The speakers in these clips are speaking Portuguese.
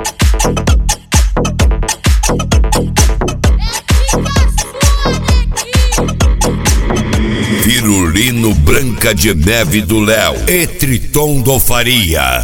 Pirulino Branca de Neve do Léo e Triton do Faria.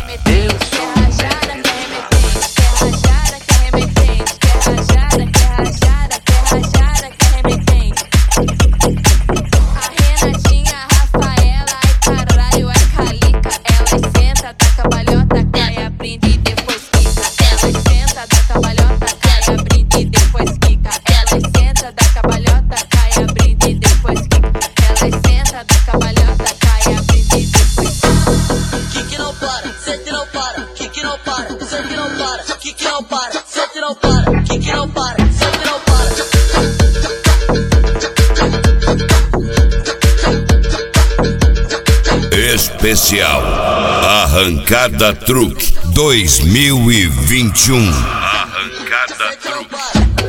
Especial Arrancada Truque 2021. Arrancada Truque.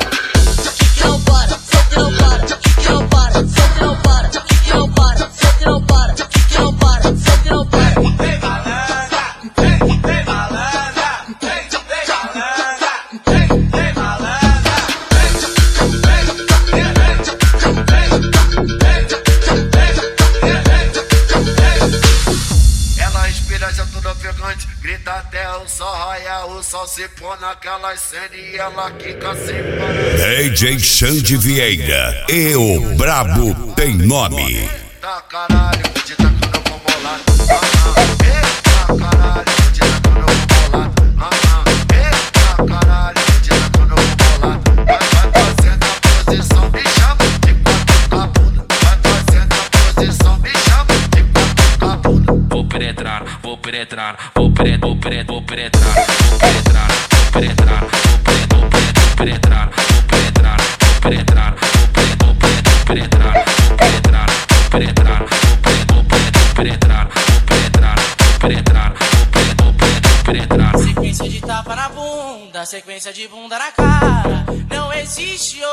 Grita até o sol raiar, o sol se põe naquelas cenas e ela quica sem parar. DJ Xande Vieira e o Brabo Tem Nome. Tá caralho, te tá quando eu vou bolar. Eita caralho, te tá quando eu vou bolar. Eita caralho, te tá quando eu vou bolar. Vai fazendo a posição, me chama de quatro com a bunda. Vai fazendo a posição, me chama de quatro com a bunda. Vou penetrar, vou penetrar, vou penetrar, vou penetrar, vou penetrar, vou penetrar, vou penetrar, vou penetrar, vou penetrar, vou penetrar, vou penetrar, vou penetrar, vou penetrar, vou penetrar, vou penetrar, vou penetrar. Sequência de tapa na bunda, sequência de bunda na cara. Não existe